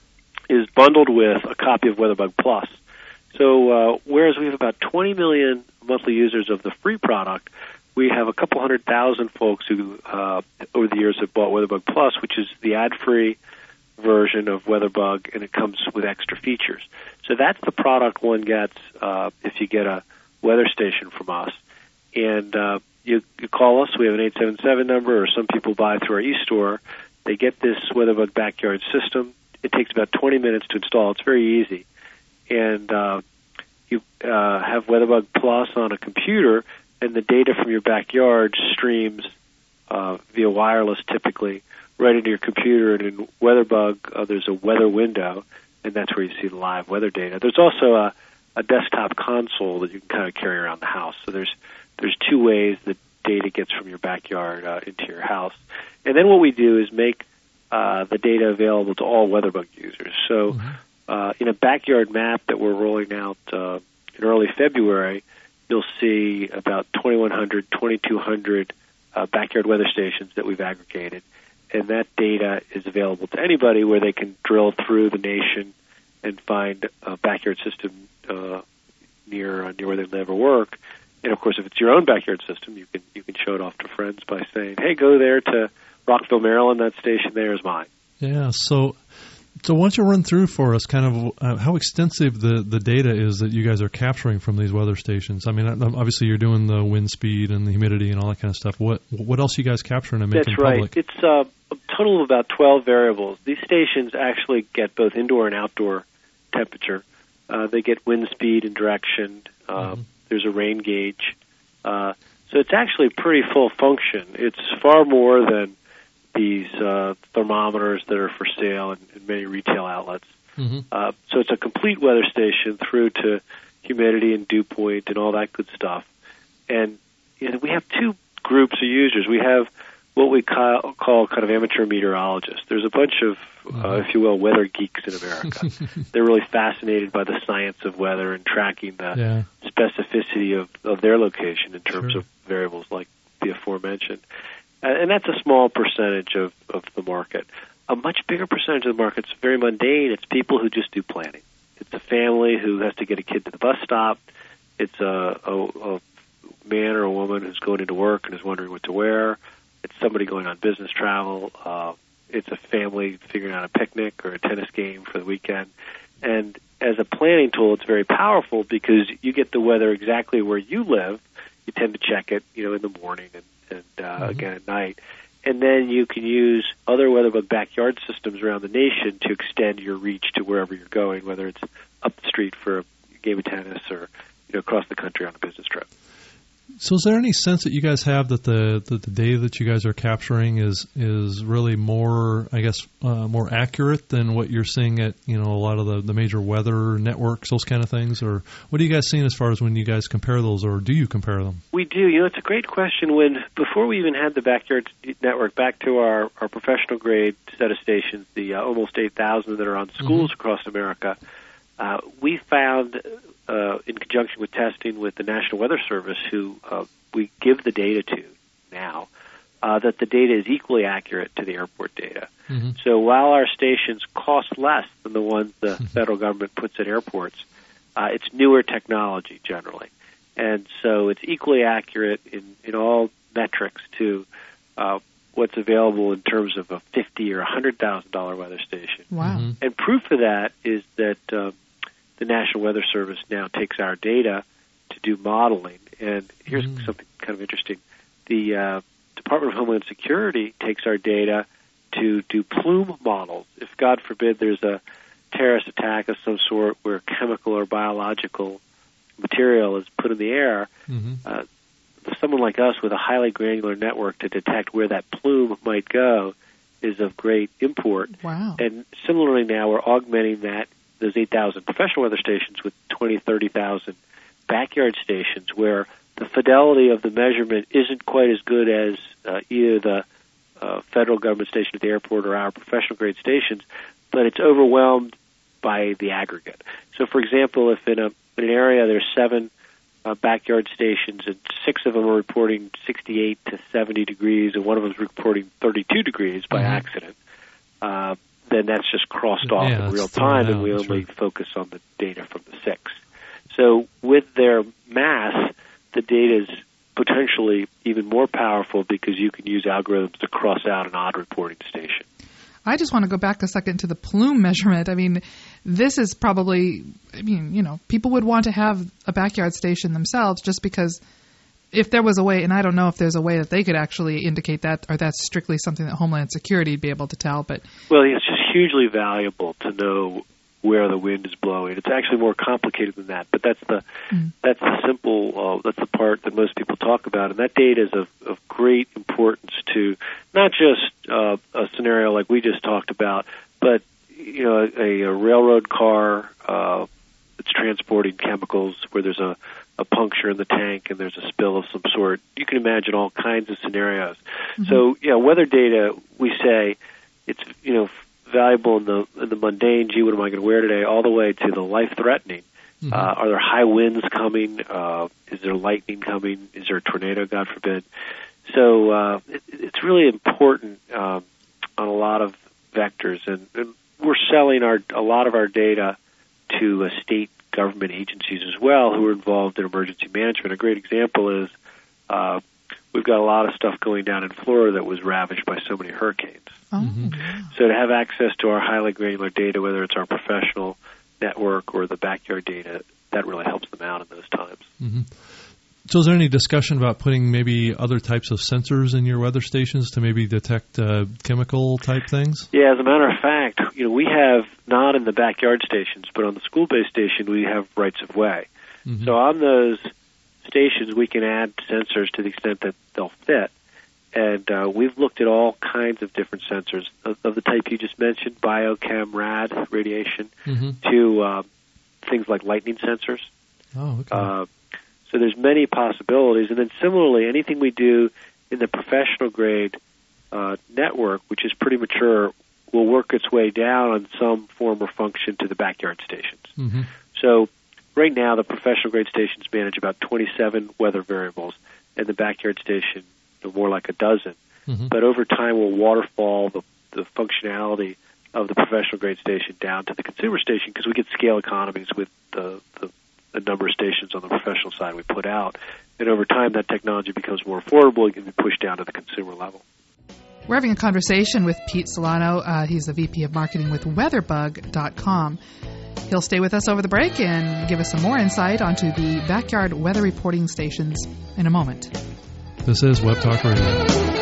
is bundled with a copy of WeatherBug Plus. So uh, whereas we have about twenty million monthly users of the free product, we have a couple hundred thousand folks who, uh, over the years, have bought WeatherBug Plus, which is the ad-free version of WeatherBug, and it comes with extra features. So that's the product one gets uh, if you get a weather station from us. And uh, you, you call us. We have an eight seven seven number, or some people buy through our e-store. They get this WeatherBug Backyard system. It takes about twenty minutes to install. It's very easy. And uh, you uh, have WeatherBug Plus on a computer, and the data from your backyard streams uh, via wireless, typically, right into your computer. And in WeatherBug, uh, there's a weather window, and that's where you see the live weather data. There's also a, a desktop console that you can kind of carry around the house. So there's there's two ways that data gets from your backyard uh, into your house. And then what we do is make uh, the data available to all WeatherBug users. So mm-hmm. uh, in a backyard map that we're rolling out uh, in early February, you'll see about twenty-one hundred, twenty-two hundred uh, backyard weather stations that we've aggregated. And that data is available to anybody, where they can drill through the nation and find a backyard system uh, near uh, near where they live or work. And of course, if it's your own backyard system, you can you can show it off to friends by saying, "Hey, go there to Rockville, Maryland. That station there is mine." Yeah. So, so why don't you run through for us kind of uh, how extensive the, the data is that you guys are capturing from these weather stations? I mean, obviously you're doing the wind speed and the humidity and all that kind of stuff. What what else are you guys capturing and making That's right. public? It's uh, a total of about twelve variables. These stations actually get both indoor and outdoor temperature. Uh, they get wind speed and direction. Uh, mm-hmm. There's a rain gauge. Uh, so it's actually pretty full function. It's far more than these uh, thermometers that are for sale in, in many retail outlets. Mm-hmm. Uh, so it's a complete weather station through to humidity and dew point and all that good stuff. And you know, we have two groups of users. We have what we call, call kind of amateur meteorologists. There's a bunch of, uh, if you will, weather geeks in America. They're really fascinated by the science of weather and tracking the yeah. specificity of, of their location in terms sure. of variables like the aforementioned. Uh, and that's a small percentage of, of the market. A much bigger percentage of the market is very mundane. It's people who just do planning. It's a family who has to get a kid to the bus stop. It's a, a, a man or a woman who's going into work and is wondering what to wear. It's somebody going on business travel. Uh, it's a family figuring out a picnic or a tennis game for the weekend. And as a planning tool, it's very powerful because you get the weather exactly where you live. You tend to check it, you know, in the morning and, and uh, mm-hmm. again at night. And then you can use other WeatherBug backyard systems around the nation to extend your reach to wherever you're going, whether it's up the street for a game of tennis or, you know, across the country on a business trip. So is there any sense that you guys have that the, that the data that you guys are capturing is is really more, I guess, uh, more accurate than what you're seeing at, you know, a lot of the, the major weather networks, those kind of things? Or what are you guys seeing as far as when you guys compare those, or do you compare them? We do. You know, it's a great question. When before we even had the Backyard Network, back to our, our professional grade set of stations, the uh, almost eight thousand that are on schools mm-hmm. across America, uh, we found... Uh, in conjunction with testing with the National Weather Service, who uh, we give the data to now, uh, that the data is equally accurate to the airport data. Mm-hmm. So while our stations cost less than the ones the mm-hmm. federal government puts at airports, uh, it's newer technology generally. And so it's equally accurate in, in all metrics to uh, what's available in terms of a fifty thousand dollars or one hundred thousand dollars weather station. Wow. Mm-hmm. And proof of that is that uh, the National Weather Service now takes our data to do modeling. And here's mm. something kind of interesting. The uh, Department of Homeland Security takes our data to do plume models. If, God forbid, there's a terrorist attack of some sort where chemical or biological material is put in the air, mm-hmm. uh, someone like us with a highly granular network to detect where that plume might go is of great import. Wow. And similarly now we're augmenting that those eight thousand professional weather stations with twenty, thirty thousand backyard stations where the fidelity of the measurement isn't quite as good as uh, either the uh, federal government station at the airport or our professional grade stations, but it's overwhelmed by the aggregate. So, for example, if in, a, in an area there's seven uh, backyard stations and six of them are reporting sixty-eight to seventy degrees and one of them is reporting thirty-two degrees by mm-hmm. accident, uh, then that's just crossed off yeah, in real time, and we that's only right. focus on the data from the six. So with their mass, the data is potentially even more powerful because you can use algorithms to cross out an odd reporting station. I just want to go back a second to the plume measurement. I mean, this is probably, I mean, you know, people would want to have a backyard station themselves just because if there was a way, and I don't know if there's a way that they could actually indicate that, or that's strictly something that Homeland Security would be able to tell. But well, it's just hugely valuable to know where the wind is blowing. It's actually more complicated than that, but that's the mm. that's the simple uh, that's the part that most people talk about, and that data is of, of great importance to not just uh, a scenario like we just talked about, but you know a, a railroad car uh, that's transporting chemicals where there's a, a puncture in the tank and there's a spill of some sort. You can imagine all kinds of scenarios. Mm-hmm. So yeah, weather data, we say it's you know. valuable in the in the mundane, gee, what am I going to wear today, all the way to the life-threatening. Mm-hmm. Uh, are there high winds coming? Uh, is there lightning coming? Is there a tornado, God forbid? So uh, it, it's really important um, on a lot of vectors, and, and we're selling our a lot of our data to uh, state government agencies as well who are involved in emergency management. A great example is uh, we've got a lot of stuff going down in Florida that was ravaged by so many hurricanes. Mm-hmm. So to have access to our highly granular data, whether it's our professional network or the backyard data, that really helps them out in those times. Mm-hmm. So is there any discussion about putting maybe other types of sensors in your weather stations to maybe detect uh, chemical type things? Yeah, as a matter of fact, you know, we have, not in the backyard stations, but on the school-based station, we have rights of way. Mm-hmm. So on those stations, we can add sensors to the extent that they'll fit. And uh, we've looked at all kinds of different sensors of, of the type you just mentioned, biochem, rad, radiation, mm-hmm. to uh, things like lightning sensors. Oh, okay. Uh, so there's many possibilities. And then similarly, anything we do in the professional grade uh, network, which is pretty mature, will work its way down on some form or function to the backyard stations. Mm-hmm. So right now, the professional grade stations manage about twenty-seven weather variables, and the backyard station more like a dozen. Mm-hmm. But over time, we'll waterfall the, the functionality of the professional grade station down to the consumer station because we get scale economies with the, the, the number of stations on the professional side we put out. And over time, that technology becomes more affordable and can be pushed down to the consumer level. We're having a conversation with Pete Solano. Uh, he's the V P of Marketing with weatherbug dot com. He'll stay with us over the break and give us some more insight onto the backyard weather reporting stations in a moment. This is Web Talk Radio.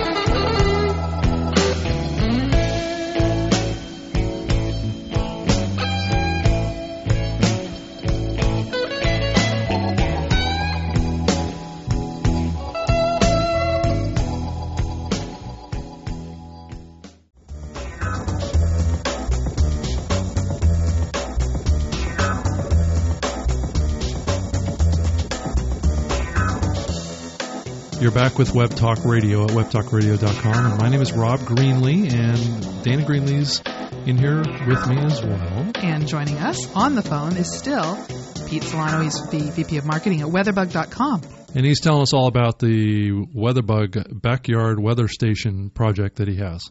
You're back with Web Talk Radio at web talk radio dot com, and my name is Rob Greenlee, and Dana Greenlee's in here with me as well. And joining us on the phone is still Pete Solano. He's the V P of Marketing at weatherbug dot com. And he's telling us all about the WeatherBug Backyard Weather Station project that he has.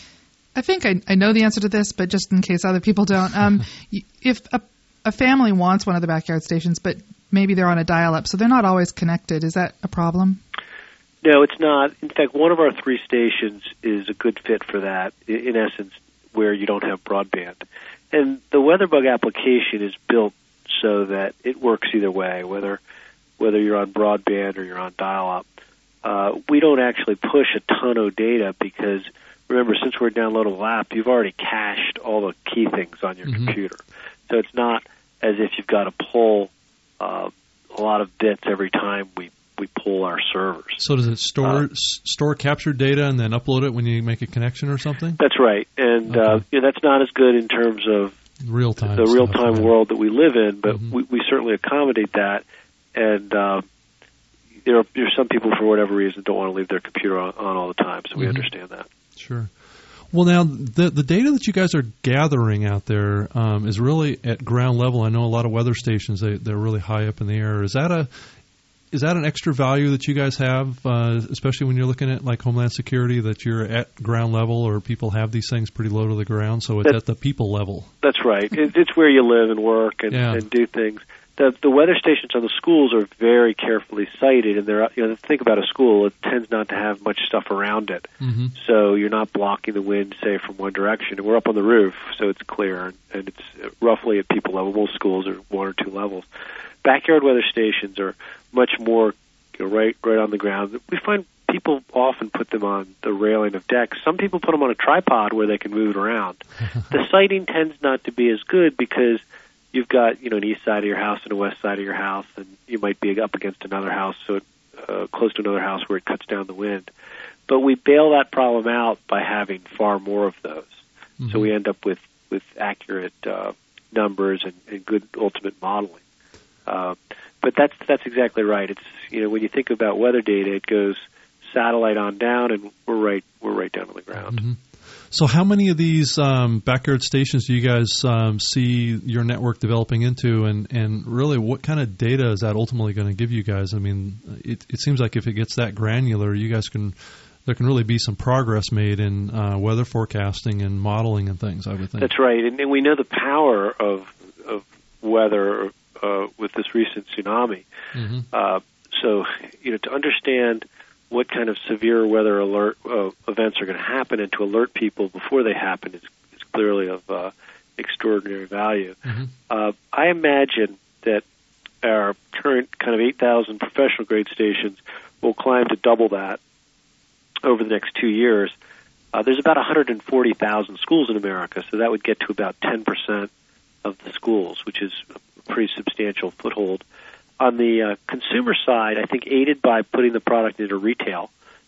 I think I, I know the answer to this, but just in case other people don't, um, if a, a family wants one of the backyard stations, but maybe they're on a dial-up, so they're not always connected, is that a problem? No, it's not. In fact, one of our three stations is a good fit for that, in essence, where you don't have broadband. And the WeatherBug application is built so that it works either way, whether whether you're on broadband or you're on dial-up. Uh, we don't actually push a ton of data because, remember, since we're a downloadable app, you've already cached all the key things on your mm-hmm. computer. So it's not as if you've got to pull uh, a lot of bits every time we we pull our servers. So does it store uh, s- store captured data and then upload it when you make a connection or something? That's right. And okay. uh, you know, that's not as good in terms of real time the real-time stuff, world that we live in, but mm-hmm. we, we certainly accommodate that. And uh, there, are, there are some people, for whatever reason, don't want to leave their computer on, on all the time, so we mm-hmm. understand that. Sure. Well, now, the the data that you guys are gathering out there um, is really at ground level. I know a lot of weather stations, they, they're really high up in the air. Is that a Is that an extra value that you guys have, uh, especially when you're looking at like Homeland Security, that you're at ground level, or people have these things pretty low to the ground, so it's that's, at the people level? That's right. It, it's where you live and work and, yeah. and do things. The, the weather stations on the schools are very carefully sited, and they're, you know, think about a school, it tends not to have much stuff around it. Mm-hmm. So you're not blocking the wind, say, from one direction. And we're up on the roof, so it's clear, and, and it's roughly at people level. Most schools are one or two levels. Backyard weather stations are much more, you know, right right on the ground. We find people often put them on the railing of decks. Some people put them on a tripod where they can move it around. The sighting tends not to be as good because you've got, you know, an east side of your house and a west side of your house, and you might be up against another house, so it, uh, close to another house where it cuts down the wind. But we bail that problem out by having far more of those. Mm-hmm. So we end up with, with accurate uh, numbers and, and good ultimate modeling. Uh, but that's that's exactly right. It's, you know, when you think about weather data, it goes satellite on down, and we're right we're right down on the ground. Mm-hmm. So, how many of these um, backyard stations do you guys um, see your network developing into, and, and really, what kind of data is that ultimately going to give you guys? I mean, it, it seems like if it gets that granular, you guys can there can really be some progress made in uh, weather forecasting and modeling and things, I would think. That's right, and, and we know the power of of weather. Uh, with this recent tsunami. Mm-hmm. Uh, so, you know, to understand what kind of severe weather alert uh, events are going to happen and to alert people before they happen is, is clearly of uh, extraordinary value. Mm-hmm. Uh, I imagine that our current kind of eight thousand professional grade stations will climb to double that over the next two years. Uh, there's about one hundred forty thousand schools in America, so that would get to about ten percent of the schools, which is pretty substantial foothold. On the uh, consumer side, I think aided by putting the product into retail,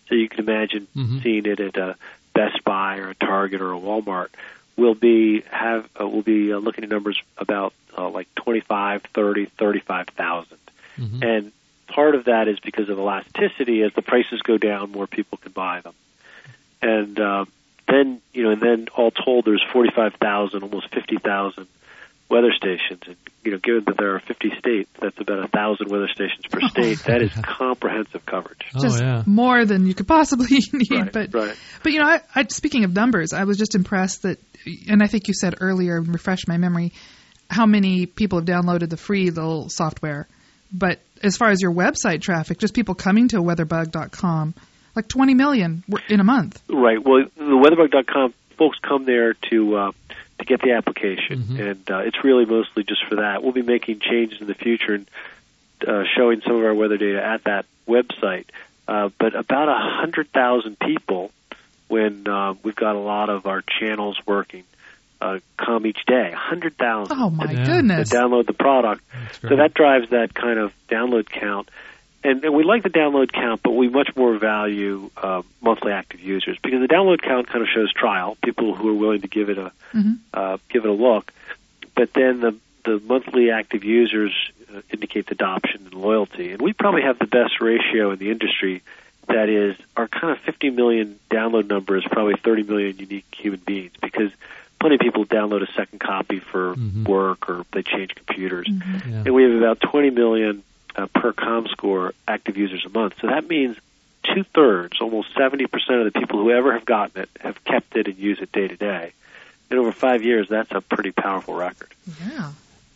So you can imagine Mm-hmm. seeing it at a Best Buy or a Target or a Walmart. We'll be have uh, we'll be uh, looking at numbers about uh, like twenty-five, thirty, thirty-five thousand, Mm-hmm. and part of that is because of elasticity. As the prices go down, more people can buy them, and uh, then you know, and then all told, there's forty-five thousand, almost fifty thousand weather stations, and you know, given that there are fifty states, that's about a thousand weather stations per state. That is comprehensive coverage. Just oh, yeah. more than you could possibly need. Right, but right. but you know, I, I, speaking of numbers, I was just impressed that, and I think you said earlier, refresh my memory, how many people have downloaded the free little software. But as far as your website traffic, just people coming to weatherbug dot com, like twenty million in a month. Right. Well, the weatherbug dot com folks come there to uh, to get the application, Mm-hmm. and uh, it's really mostly just for that. We'll be making changes in the future and uh, showing some of our weather data at that website. Uh, but about a hundred thousand people, when uh, we've got a lot of our channels working, uh, come each day. A hundred thousand. Oh my Yeah. goodness! To download the product. So that drives that kind of download count. And, and we like the download count, but we much more value uh, monthly active users, because the download count kind of shows trial, people who are willing to give it a Mm-hmm. uh, give it a look. But then the the monthly active users uh, indicate adoption and loyalty, and we probably have the best ratio in the industry. That is, our kind of fifty million download number is probably thirty million unique human beings, because plenty of people download a second copy for Mm-hmm. work or they change computers, Mm-hmm. Yeah. and we have about twenty million. Uh, per ComScore active users a month. So that means two-thirds, almost seventy percent of the people who ever have gotten it have kept it and use it day to day. And over five years, that's a pretty powerful record. Yeah.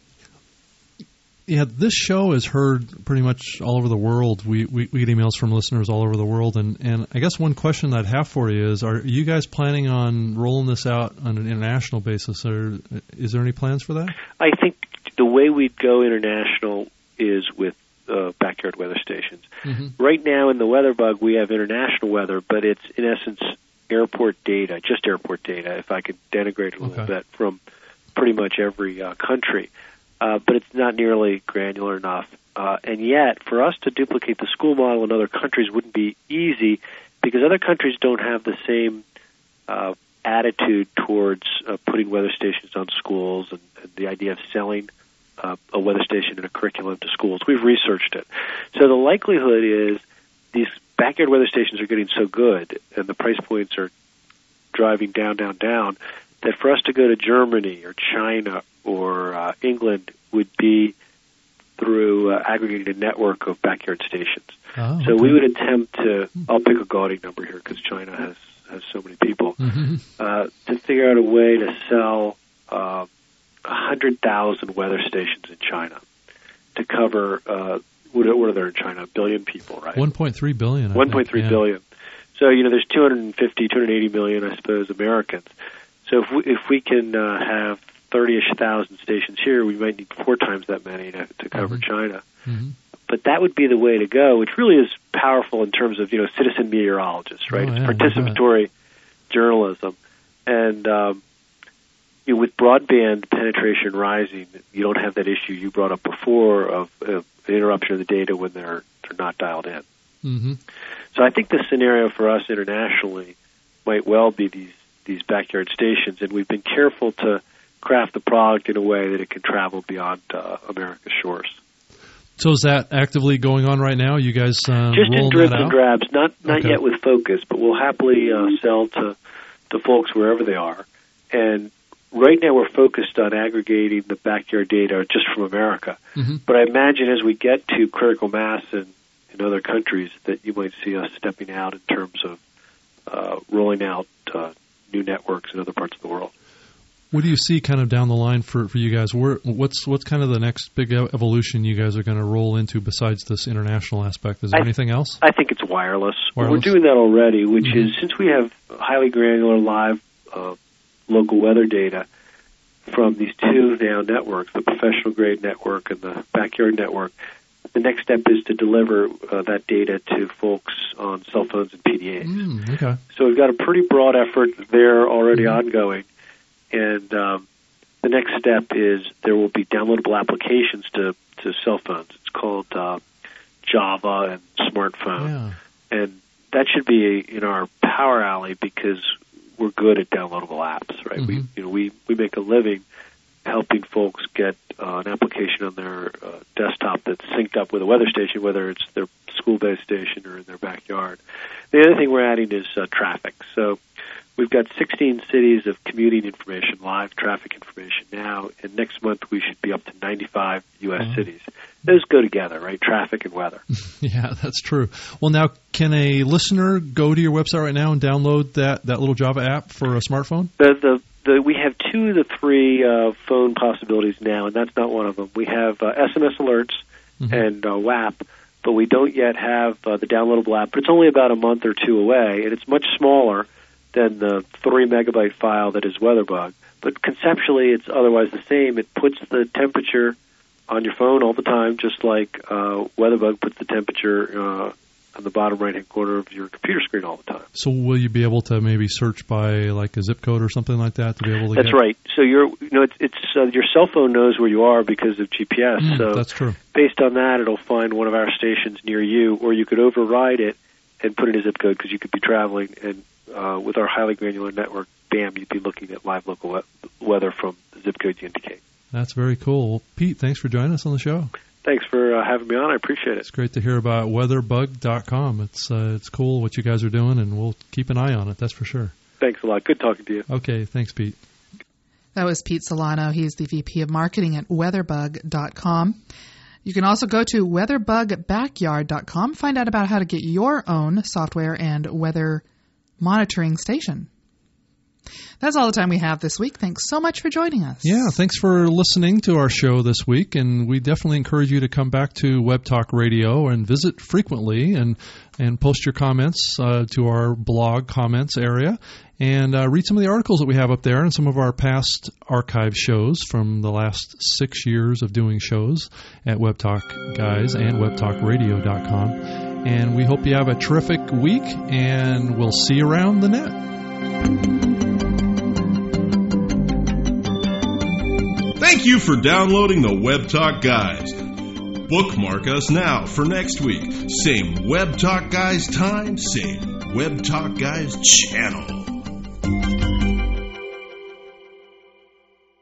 Yeah, this show is heard pretty much all over the world. We, we we get emails from listeners all over the world, and, and I guess one question I'd have for you is: are you guys planning on rolling this out on an international basis, or is there any plans for that? I think the way we'd go international is with uh, backyard weather stations. Mm-hmm. Right now in the WeatherBug, we have international weather, but it's in essence airport data, just airport data, if I could denigrate it a little Okay. bit, from pretty much every uh, country. Uh, but it's not nearly granular enough. Uh, and yet, for us to duplicate the school model in other countries wouldn't be easy, because other countries don't have the same uh, attitude towards uh, putting weather stations on schools, and, and the idea of selling uh, a weather station in a curriculum to schools. We've researched it. So the likelihood is these backyard weather stations are getting so good, and the price points are driving down, down, down, that for us to go to Germany or China or uh, England would be through uh, aggregating a network of backyard stations. Oh, so okay. we would attempt to, I'll pick a gaudy number here because China has, has so many people, Mm-hmm. uh, to figure out a way to sell uh, one hundred thousand weather stations in China to cover, uh, what, what are there in China, a billion people, right? one point three billion. I one point three think, billion. So, you know, there's two hundred fifty, two hundred eighty million, I suppose, Americans. So if we, if we can uh, have thirty-ish thousand stations here, we might need four times that many to, to cover Mm-hmm. China. Mm-hmm. But that would be the way to go, which really is powerful in terms of, you know, citizen meteorologists, right? Oh, It's yeah, participatory journalism. And um, you know, with broadband penetration rising, you don't have that issue you brought up before of, of an interruption of the data when they're they're not dialed in. Mm-hmm. So I think the scenario for us internationally might well be these these backyard stations, and we've been careful to craft the product in a way that it can travel beyond uh, America's shores. So is that actively going on right now? You guys uh, Just in rolling dribs that and out? drabs, not not Okay. yet with focus, but we'll happily uh, sell to to folks wherever they are. And right now we're focused on aggregating the backyard data just from America. Mm-hmm. But I imagine as we get to critical mass in, in other countries that you might see us stepping out in terms of uh, rolling out uh, new networks in other parts of the world. What do you see kind of down the line for, for you guys? Where, what's what's kind of the next big evolution you guys are going to roll into besides this international aspect? Is there I, anything else? I think it's wireless. Wireless? We're doing that already, which Mm-hmm. is, since we have highly granular live uh, local weather data from these two now networks, the professional grade network and the backyard network, the next step is to deliver uh, that data to folks on cell phones and P D As. Mm, okay. So we've got a pretty broad effort there already mm-hmm. ongoing. And um, the next step is there will be downloadable applications to, to cell phones. It's called uh, Java and smartphone. Yeah. And that should be in our power alley because we're good at downloadable apps, right? Mm-hmm. We you know we, we make a living helping folks get uh, an application on their uh, desktop that's synced up with a weather station, whether it's their school-based station or in their backyard. The other thing we're adding is uh, traffic. So we've got sixteen cities of commuting information, live traffic information now, and next month we should be up to ninety-five U S Oh. cities. Those go together, right? Traffic and weather. Yeah, that's true. Well, now, can a listener go to your website right now and download that, that little Java app for a smartphone? The, the, the, we have two of the three uh, phone possibilities now, and that's not one of them. We have uh, S M S alerts mm-hmm. and uh, W A P, but we don't yet have uh, the downloadable app. But it's only about a month or two away, and it's much smaller than the three megabyte file that is WeatherBug. But conceptually, it's otherwise the same. It puts the temperature on your phone all the time, just like uh, WeatherBug puts the temperature uh, on the bottom right-hand corner of your computer screen all the time. So will you be able to maybe search by like a zip code or something like that to be able to That's get... right. So you're, you know, it's, it's uh, your cell phone knows where you are because of G P S. Mm, so that's true. Based on that, it'll find one of our stations near you, or you could override it and put in a zip code because you could be traveling, and uh, with our highly granular network, bam, you'd be looking at live local we- weather from the zip code you indicate. That's very cool. Well, Pete, thanks for joining us on the show. Thanks for uh, having me on. I appreciate it. It's great to hear about weather bug dot com. It's uh, it's cool what you guys are doing, and we'll keep an eye on it, that's for sure. Thanks a lot. Good talking to you. Okay, thanks, Pete. That was Pete Solano. He's the V P of Marketing at weather bug dot com. You can also go to weather bug backyard dot com, find out about how to get your own software and weather monitoring station. That's all the time we have this week. Thanks so much for joining us. Yeah, thanks for listening to our show this week, and we definitely encourage you to come back to Web Talk Radio and visit frequently and, and post your comments uh, to our blog comments area, and uh, read some of the articles that we have up there and some of our past archive shows from the last six years of doing shows at Web Talk Guys and web talk radio dot com. And we hope you have a terrific week, and we'll see you around the net. Thank you for downloading the Web Talk Guys. Bookmark us now for next week. Same Web Talk Guys time, same Web Talk Guys channel.